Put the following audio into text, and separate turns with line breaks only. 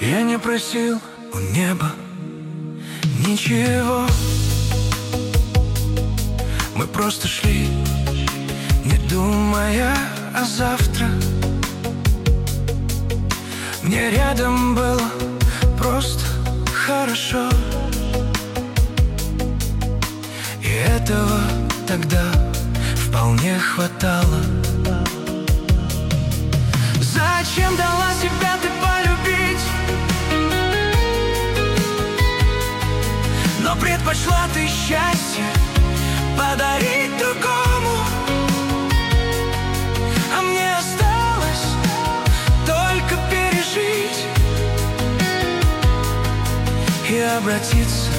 Я не просил у неба ничего. Мы просто шли, не думая о завтра. Мне рядом было просто хорошо, и этого тогда вполне хватало. Зачем дала себя ты полюбить? Но предпочла ты счастье подарить другому, а мне осталось только пережить и обратиться